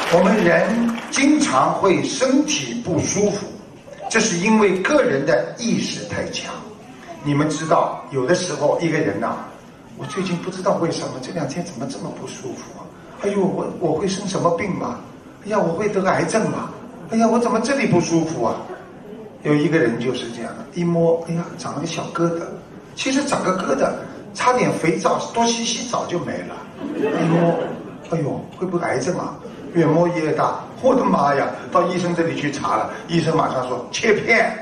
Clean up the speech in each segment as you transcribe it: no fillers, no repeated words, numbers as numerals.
我们人经常会身体不舒服，这是因为个人的意识太强。你们知道，有的时候一个人呐，我最近不知道为什么这2天怎么这么不舒服啊？哎呦，我会生什么病吗？哎呀，我会得癌症吗？哎呀，我怎么这里不舒服啊？有一个人就是这样的，一摸，哎呀，长了个小疙瘩。其实长个疙瘩，擦点肥皂，多洗洗澡就没了。一摸，哎呦，会不会癌症啊？越摸越大，我的妈呀！到医生这里去查了，医生马上说切片，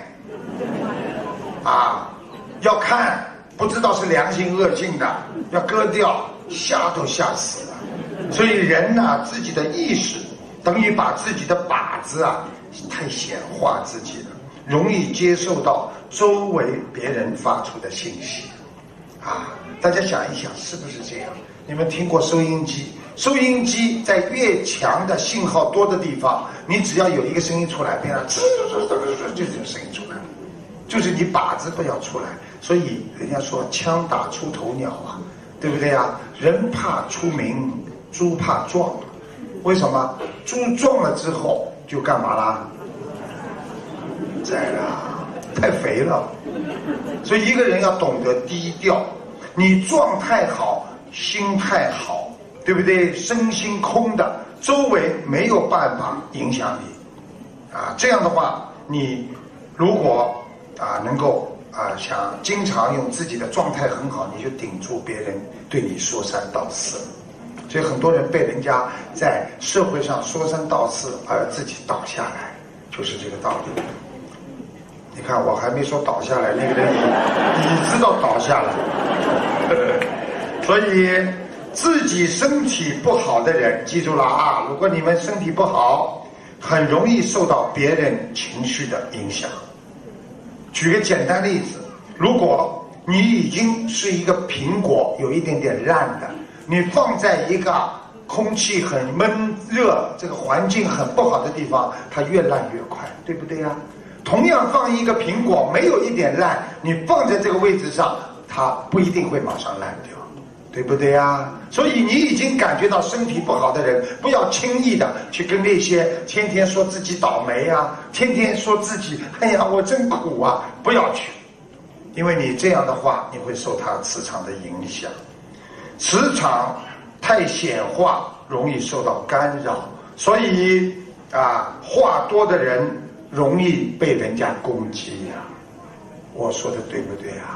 啊，要看，不知道是良性恶性的，要割掉，吓都吓死了。所以人呢，自己的意识等于把自己的靶子啊太显化自己了，容易接受到周围别人发出的信息，啊，大家想一想，是不是这样？你们听过收音机？收音机在越强的信号多的地方，你只要有一个声音出来，别让就这个声音出来，就是你靶子不要出来。所以人家说枪打出头鸟啊，对不对啊？人怕出名，猪怕壮。为什么？猪壮了之后就干嘛啦？宰了，太肥了。所以一个人要懂得低调，你状态好，心态好，对不对？身心空的，周围没有办法影响你，啊，这样的话，你如果能够想经常用自己的状态很好，你就顶住别人对你说三道四。所以很多人被人家在社会上说三道四而自己倒下来，就是这个道理。你看我还没说倒下来，那个人你知道倒下来。所以自己身体不好的人，记住了啊！如果你们身体不好，很容易受到别人情绪的影响。举个简单例子，如果你已经是一个苹果，有一点点烂的，你放在一个空气很闷热、这个环境很不好的地方，它越烂越快，对不对呀？同样放一个苹果，没有一点烂，你放在这个位置上，它不一定会马上烂掉，对不对呀？所以你已经感觉到身体不好的人，不要轻易的去跟那些天天说自己倒霉啊，天天说自己哎呀我真苦啊，不要去，因为你这样的话，你会受他磁场的影响。磁场太显化，容易受到干扰，所以话多的人容易被人家攻击呀。我说的对不对啊？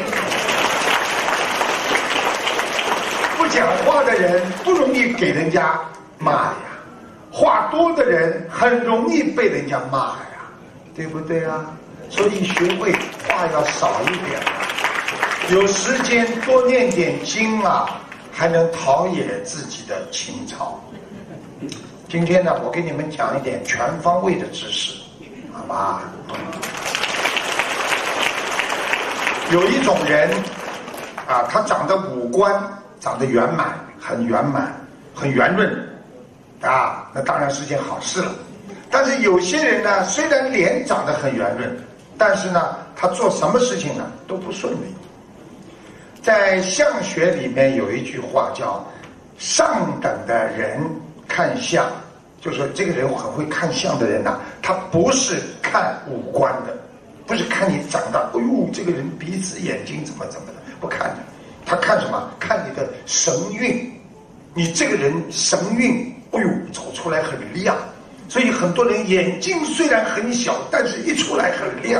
不讲话的人不容易给人家骂呀，话多的人很容易被人家骂呀，对不对啊？所以学会话要少一点啊，有时间多念点经啊，还能陶冶自己的情操。今天呢，我给你们讲一点全方位的知识，好吧？有一种人他长得五官长得圆满，很圆满，很圆润那当然是件好事了。但是有些人呢，虽然脸长得很圆润，但是呢，他做什么事情呢都不顺利。在相学里面有一句话叫上等的人看相，就是说这个人很会看相的人呢，他不是看五官的，不是看你长得哎呦这个人鼻子眼睛怎么的，不看的。他看什么？看你的神韵，你这个人神韵，哎呦走出来很亮。所以很多人眼睛虽然很小，但是一出来很亮。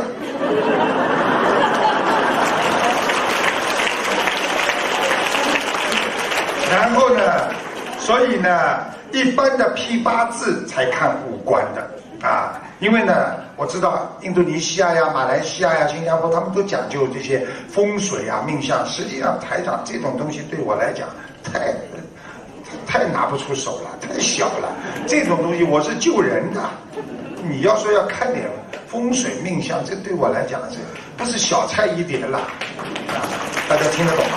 然后呢，所以呢，一般的批八字才看五官的因为呢，我知道印度尼西亚呀、马来西亚呀、新加坡，他们都讲究这些风水命相。实际上，台长这种东西对我来讲太拿不出手了，太小了。这种东西我是救人的，你要说要看点风水命相，这对我来讲这不是小菜一碟了大家听得懂吗？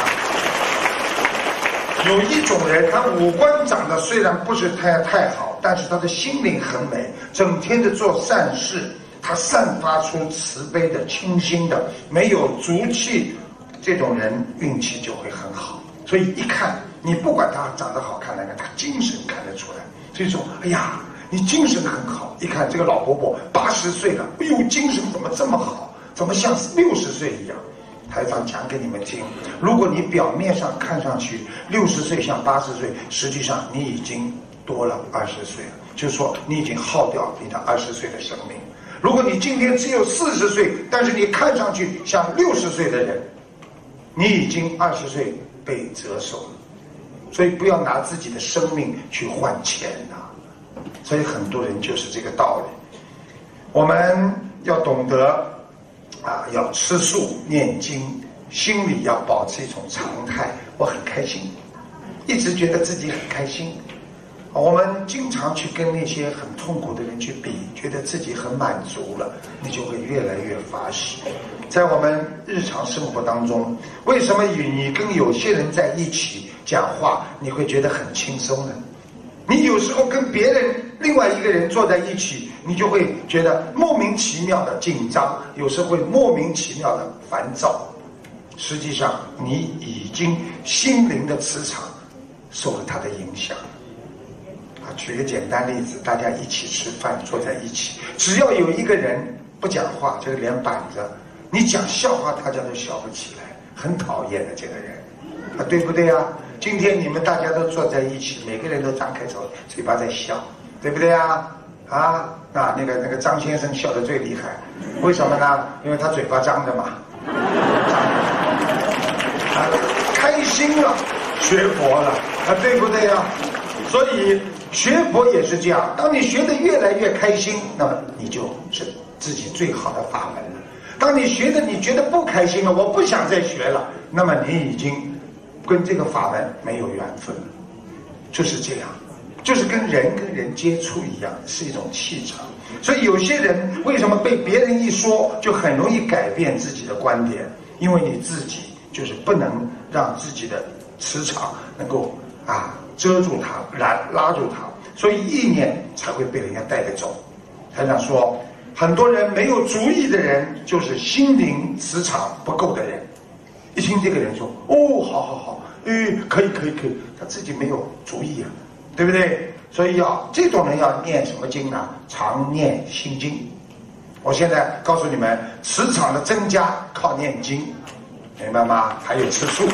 有一种人，他五官长得虽然不是太好，但是他的心灵很美，整天的做善事，他散发出慈悲的、清新的，没有俗气，这种人运气就会很好。所以一看，你不管他长得好看难看，他精神看得出来。 所以说，哎呀，你精神很好。一看这个老伯伯80岁了，哎呦，精神怎么这么好？怎么像60岁一样？台长讲给你们听，如果你表面上看上去60岁像80岁，实际上你已经多了20岁了，就是说你已经耗掉你的20岁的生命。如果你今天只有40岁，但是你看上去像60岁的人，你已经20岁被折寿了。所以不要拿自己的生命去换钱呐。所以很多人就是这个道理。我们要懂得要吃素念经，心里要保持一种常态，我很开心，一直觉得自己很开心。我们经常去跟那些很痛苦的人去比，觉得自己很满足了，你就会越来越发喜。在我们日常生活当中，为什么你跟有些人在一起讲话你会觉得很轻松呢？你有时候跟别人另外一个人坐在一起，你就会觉得莫名其妙的紧张，有时候会莫名其妙的烦躁。实际上你已经心灵的磁场受了它的影响。举个简单例子，大家一起吃饭，坐在一起，只要有一个人不讲话，这个脸板着，你讲笑话大家都笑不起来，很讨厌的这个人，对不对啊？今天你们大家都坐在一起，每个人都张开嘴巴在笑，对不对啊？那个张先生笑得最厉害，为什么呢？因为他嘴巴张着嘛，开心了，学佛了，对不对啊？所以学佛也是这样，当你学得越来越开心，那么你就是自己最好的法门了。当你学得你觉得不开心了，我不想再学了，那么你已经跟这个法门没有缘分了。就是这样，就是跟人接触一样，是一种气场。所以有些人为什么被别人一说就很容易改变自己的观点，因为你自己就是不能让自己的磁场能够遮住它，拉住它，所以意念才会被人家带着走。台长说，很多人没有主意的人，就是心灵磁场不够的人。一听这个人说，好，可以，他自己没有主意啊，对不对？所以这种人要念什么经呢？常念心经。我现在告诉你们，磁场的增加靠念经，明白吗？还有吃素。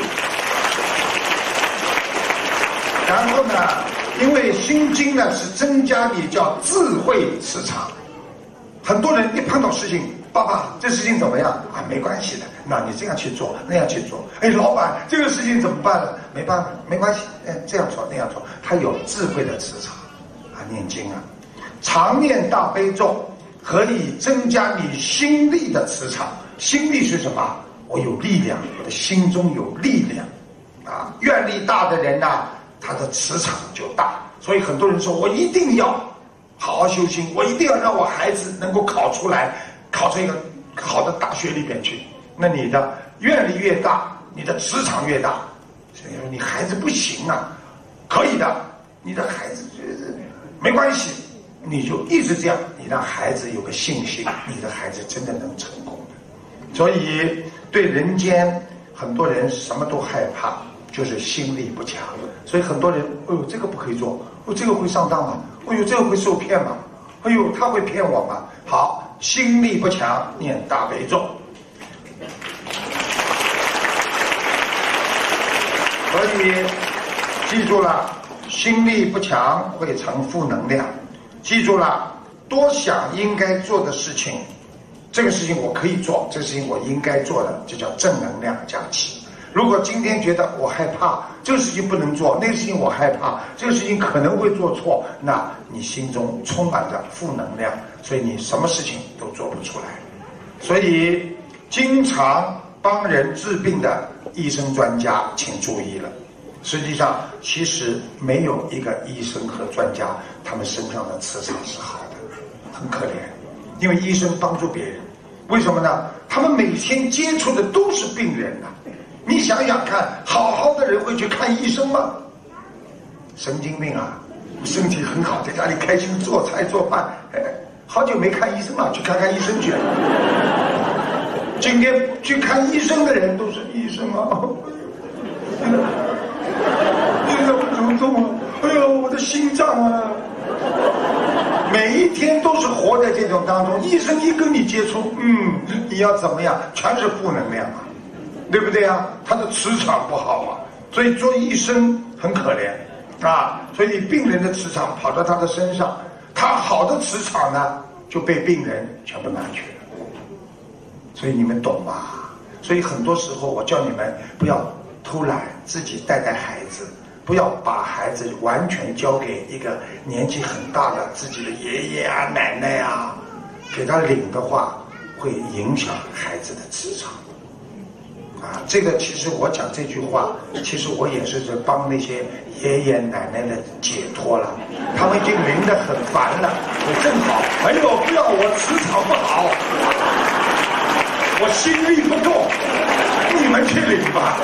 然后呢，因为心经呢是增加你叫智慧磁场。很多人一碰到事情，爸爸这事情怎么样没关系的，那你这样去做，那样去做。老板这个事情怎么办呢？没办法，没关系，这样做那样做。他有智慧的磁场念经常念大悲咒可以增加你心力的磁场。心力是什么？我有力量，我的心中有力量愿力大的人他的磁场就大。所以很多人说，我一定要好好修心，我一定要让我孩子能够考出一个好的大学里边去。那你的愿力越大，你的磁场越大。所以说你孩子不行可以的，你的孩子觉得没关系，你就一直这样，你让孩子有个信心，你的孩子真的能成功的。所以对人间很多人什么都害怕，就是心力不强。所以很多人这个不可以做，这个会上当吗？这个会受骗吗？他会骗我吗？好，心力不强，念大悲咒。所以记住了，心力不强会成负能量。记住了，多想应该做的事情，这个事情我可以做，这个事情我应该做的，就叫正能量加持。如果今天觉得我害怕，这个事情不能做，那个事情我害怕，这个事情可能会做错，那你心中充满着负能量，所以你什么事情都做不出来。所以经常帮人治病的医生专家请注意了，实际上其实没有一个医生和专家他们身上的磁场是好的，很可怜。因为医生帮助别人，为什么呢？他们每天接触的都是病人你想想看，好好的人会去看医生吗？神经病身体很好，在家里开心做菜做饭，好久没看医生了，去看看医生去。今天去看医生的人都是医生医生怎么重我的心脏活在这种当中，医生一跟你接触，你要怎么样，全是负能量啊，对不对啊？他的磁场不好啊，所以做医生很可怜啊。所以病人的磁场跑到他的身上，他好的磁场呢就被病人全部拿去了。所以你们懂吗？所以很多时候我叫你们不要偷懒，自己带孩子。不要把孩子完全交给一个年纪很大的自己的爷爷啊、奶奶啊，给他领的话，会影响孩子的磁场。啊，这个其实我讲这句话，其实我也是在帮那些爷爷奶奶的解脱了，他们已经领得很烦了。我正好，哎呦，不要我磁场不好，我心力不够，你们去领吧。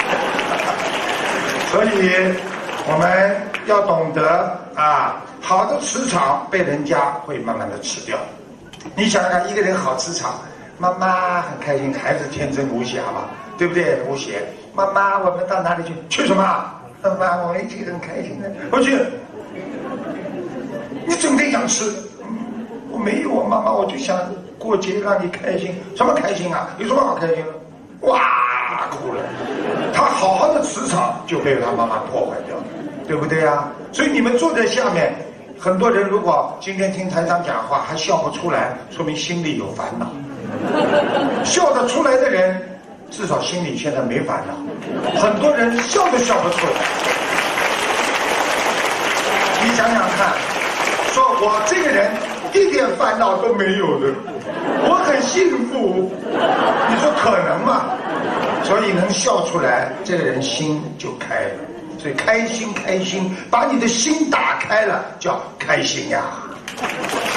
所以我们要懂得啊，好的磁场被人家会慢慢的吃掉。你想想看，一个人好磁场，妈妈很开心，孩子天真无邪嘛，对不对？无邪，妈妈我们到哪里去？去什么？妈妈我们一起很开心的。我去，你整天想吃，我没有啊，妈妈我就想过节让你开心。什么开心啊？有什么好开心的？哇，哭了。他好好的磁场就被他妈妈破坏掉了，对不对啊？所以你们坐在下面，很多人如果今天听台长讲话还笑不出来，说明心里有烦恼。笑得出来的人，至少心里现在没烦恼。很多人笑都笑不出来。你想想看，说我这个人一点烦恼都没有的，我很幸福，你说可能吗？所以能笑出来，这个人心就开了。所以开心，把你的心打开了，叫开心呀。